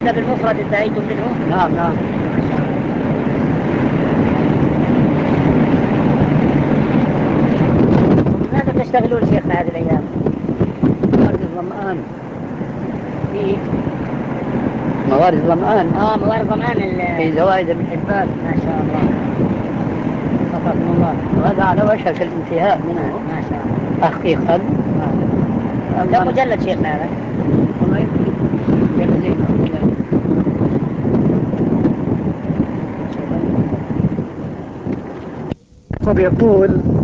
بالمفرد انتهيتم منه؟ نعم نعم. ماذا تشتغلون شيخنا هذه الأيام؟ موارد الظمآن. في موارد الظمآن. موارد ضمان في زوائد ابن حبان. ما شاء الله. وفقكم الله. وهذا على وشك الانتهاء منه. ما شاء الله. تحقيقا. كم مجلد شيخنا هذا؟ والله يمكن مجلدين أو ثلاثة. طب يقول